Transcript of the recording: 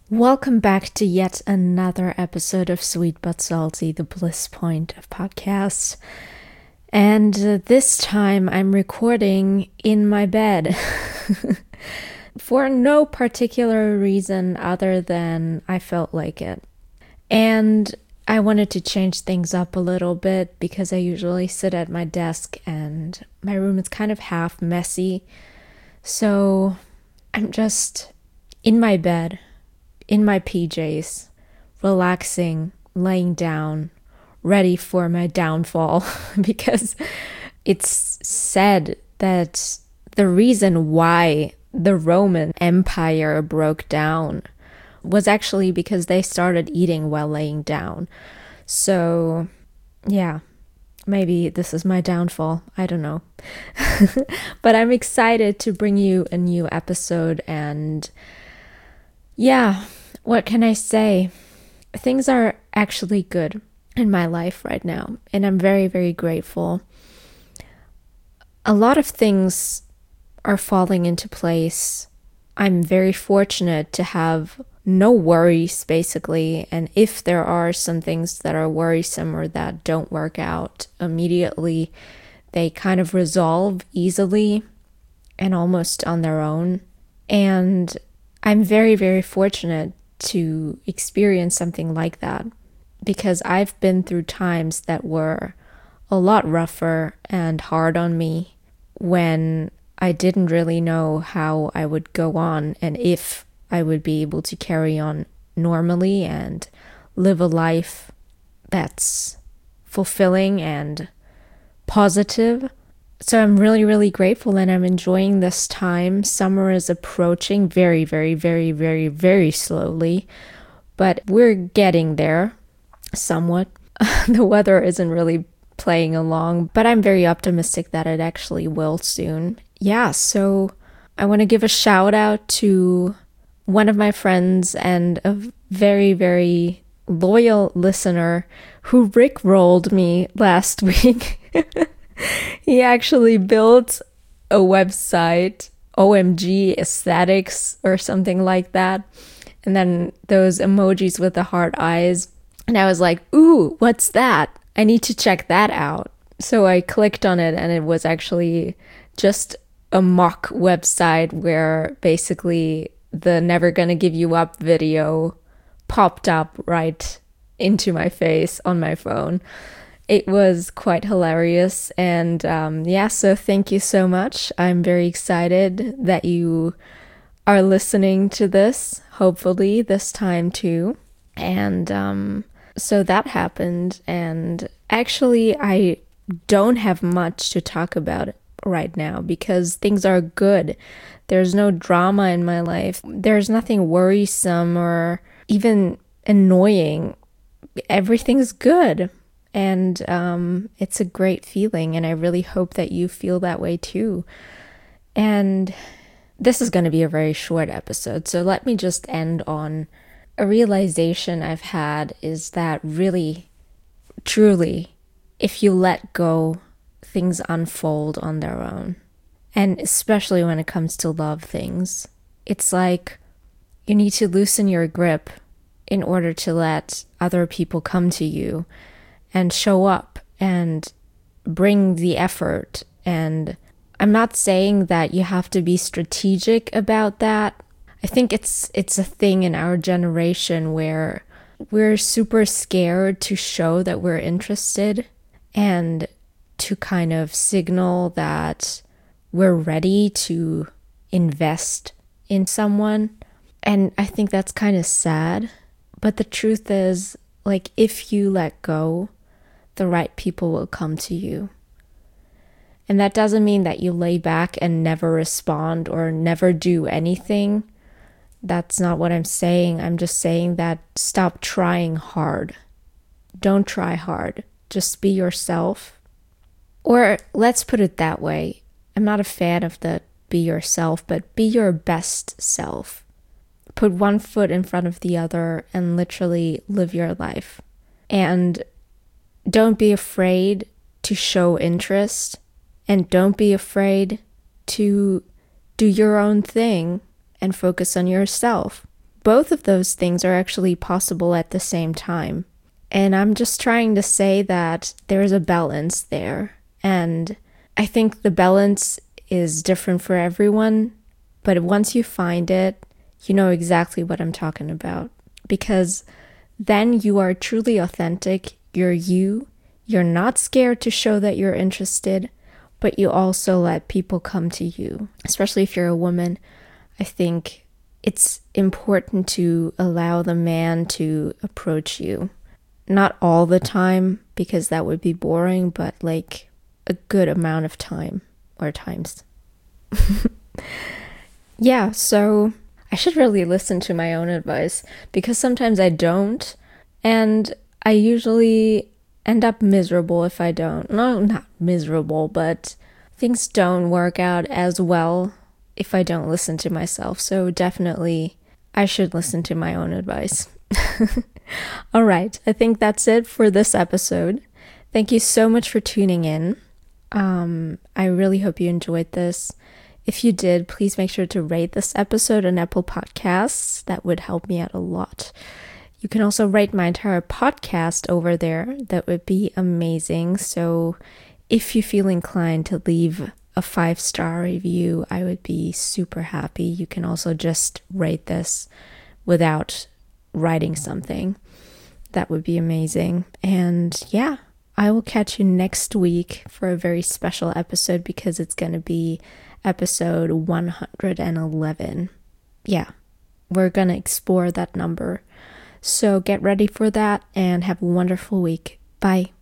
Welcome back to yet another episode of Sweet But Salty, the bliss point of podcasts. And this time I'm recording in my bed for no particular reason other than I felt like it. And I wanted to change things up a little bit because I usually sit at my desk and my room is kind of half messy. So I'm just in my bed, in my PJs, relaxing, laying down, ready for my downfall because it's said that the reason why the Roman Empire broke down was actually because they started eating while laying down. So, yeah, maybe this is my downfall. I don't know. But I'm excited to bring you a new episode and yeah, what can I say? Things are actually good in my life right now, and I'm very, very grateful. A lot of things are falling into place. I'm very fortunate to have no worries, basically, and if there are some things that are worrisome or that don't work out immediately, they kind of resolve easily and almost on their own. And I'm very, very fortunate to experience something like that because I've been through times that were a lot rougher and hard on me when I didn't really know how I would go on and if I would be able to carry on normally and live a life that's fulfilling and positive. So I'm really, really grateful and I'm enjoying this time. Summer is approaching very, very, very, very, very slowly, but we're getting there somewhat. The weather isn't really playing along, but I'm very optimistic that it actually will soon. Yeah, so I want to give a shout out to one of my friends and a very, very loyal listener who rickrolled me last week. He actually built a website, OMG Aesthetics or something like that. And then those emojis with the heart eyes. And I was like, ooh, what's that? I need to check that out. So I clicked on it and it was actually just a mock website where basically the Never Gonna Give You Up video popped up right into my face on my phone. It was quite hilarious and so thank you so much. I'm very excited that you are listening to this, hopefully this time too. And so that happened and actually I don't have much to talk about right now because things are good. There's no drama in my life. There's nothing worrisome or even annoying. Everything's good. And it's a great feeling, and I really hope that you feel that way too. And this is going to be a very short episode, so let me just end on a realization I've had is that really, truly, if you let go, things unfold on their own. And especially when it comes to love things, it's like you need to loosen your grip in order to let other people come to you and show up and bring the effort. And I'm not saying that you have to be strategic about that. I think it's a thing in our generation where we're super scared to show that we're interested and to kind of signal that we're ready to invest in someone. And I think that's kind of sad. But the truth is, like, if you let go, the right people will come to you. And that doesn't mean that you lay back and never respond or never do anything. That's not what I'm saying. I'm just saying that stop trying hard. Don't try hard. Just be yourself. Or let's put it that way. I'm not a fan of the be yourself, but be your best self. Put one foot in front of the other and literally live your life. And don't be afraid to show interest and don't be afraid to do your own thing and focus on yourself both of those things are actually possible at the same time. And I'm just trying to say that there's a balance there. And I think the balance is different for everyone. But once you find it, you know exactly what I'm talking about. Because then you are truly authentic. You're you. You're not scared to show that you're interested. But you also let people come to you. Especially if you're a woman. I think it's important to allow the man to approach you. Not all the time, because that would be boring, but like a good amount of time or times. Yeah, so I should really listen to my own advice because sometimes I don't. And I usually end up miserable if I don't. No, not miserable, but things don't work out as well if I don't listen to myself. So definitely I should listen to my own advice. All right, I think that's it for this episode. Thank you so much for tuning in. I really hope you enjoyed this. If you did, please make sure to rate this episode on Apple Podcasts. That would help me out a lot. You can also rate my entire podcast over there. That would be amazing. So if you feel inclined to leave a 5-star review, I would be super happy. You can also just rate this without writing something. That would be amazing. And yeah, I will catch you next week for a very special episode because it's going to be episode 111. Yeah, we're going to explore that number. So get ready for that and have a wonderful week. Bye.